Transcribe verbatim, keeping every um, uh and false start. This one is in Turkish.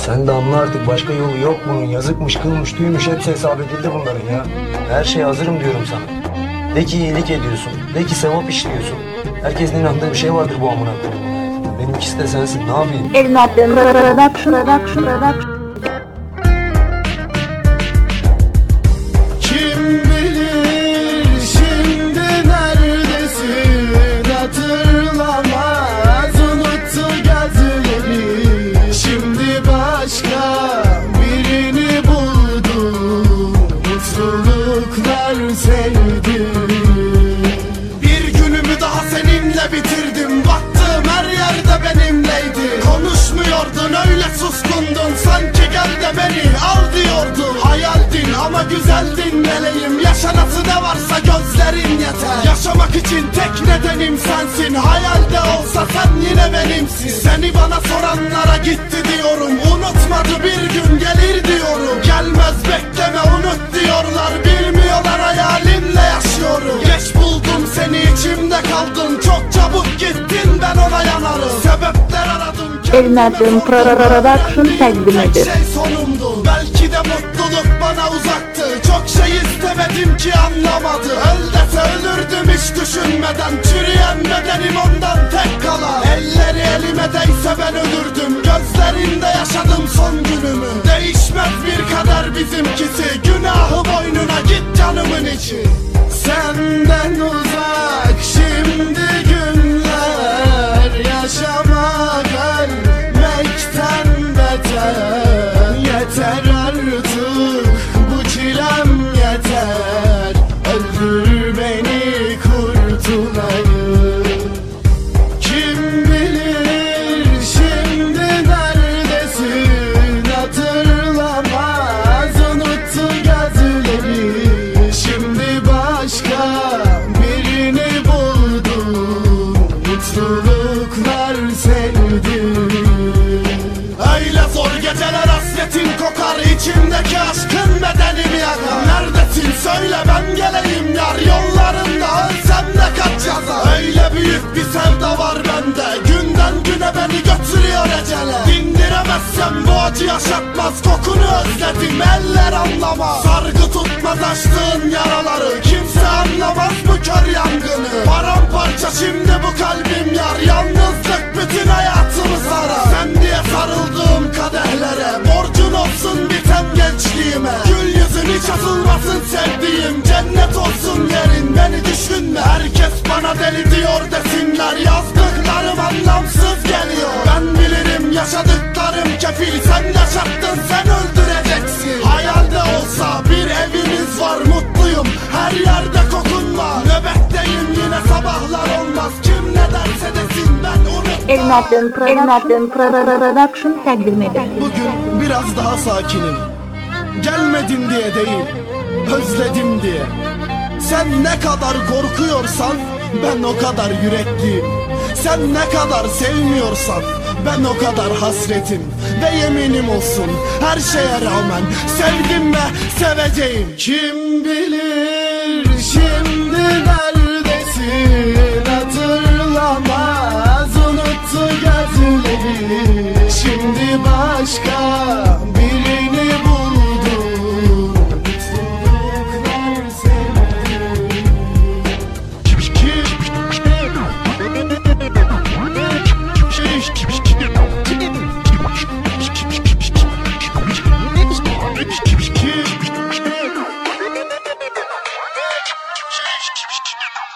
Sen de anla artık, başka yolu yok bunun. Yazıkmış, kılmış, tüymüş, hepsi hesap edildi bunların ya. Her şeye hazırım diyorum sana. De ki iyilik ediyorsun, de ki sevap işliyorsun. Herkesin inandığı bir şey vardır bu amına koyayım. Benimkisi de sensin, ne yapayım? Elmadın production, production, production. Kim bilir şimdi neredesin, hatırlamaz unuttu gözleri. Şimdi başka birini buldum, mutluluklar sevdim. Bir günümü daha seninle bitirdim, baktım her yerde benimleydi. Konuşmuyordun, öyle suskundun, sanki gel de beni al diyordun. Hayaldin ama güzeldin meleğim, yaşanası ne varsa gözlerin yeter. Yaşamak için tek nedenim sensin, hayalde olsa sen yine benimsin. Seni bana soranlara gitti diyorum, unutmadı bir gün gelir diyorum. Gelmez bekleme unut diyorlar, bilmiyorlar hayalimle yaşıyorum. Geç buldum seni, içimde kaldın, çok çabuk gittin, ben ona yanarım. Sebepler aradım, Elmadın production takdim tek eder. şey sonumdu, belki de mutluluk bana uzaktı. Çok şey istemedim ki anlamadı, öl dese ölürdüm hiç düşünmeden. Çürüyen bedenim ondan tek kalan, elleri elime değse ben ölürdüm. Gözlerinde yaşadım son günümü, değişmez bir kader bizimkisi. Günahı boynuna, git canımın içi. Senden uzak şimdi günler, yaşamak ölmekten beter. Yeter artık bu çilem yeter, öldür beni kurtulayım. Kim bilir şimdi neredesin, hatırlamaz unuttu gözleri. Şimdi başka birini buldum, mutluluklar sevdim. Öyle zor geceler, hasretin kokar, içimdeki aşkın bedenimi yakar. Neredesin söyle ben geleyim yar, yollarında ölsem de kaç yazar. Öyle büyük bir sevda var bende, günden güne beni götürüyor ecele. Dindiremezsem bu acı yaşatmaz, kokunu özledim eller anlamaz. Sargı tutmaz açtığın yaraları, kimse anlamaz bu kör yangını. Paramparça şimdi bu kalbim yar, yalnızlık bütün hayatımı sarar. Sen diye sarıldığım kadehlere, borcun olsun biten gençliğime. Gül yüzün hiç asılmasın sevdiğim, cennet olsun yerin, beni düşünme. Herkes bana deli diyor desinler, yazdıklarım anlamsız geliyor. Ben bilirim yaşadıklarım kefil, sen yaşattın sen öldüreceksin. Hayalde olsa bir evimiz var, mutluyum her yerde kokun var. Nöbetteyim yine sabahlar olmaz, kim ne derse desin ben unutmam. Elmadın Elmadın production takdim eder. Bugün biraz daha sakinim, gelmedin diye değil, özledim diye. Sen ne kadar korkuyorsan ben o kadar yürekliyim. Sen ne kadar sevmiyorsan ben o kadar hasretim. Ve yeminim olsun her şeye rağmen sevdim ve seveceğim. Kim bilir şimdi neredesin, hatırlamaz unuttu gözleri. Şimdi başka birini buldum, mutluluklar sevdim. Kim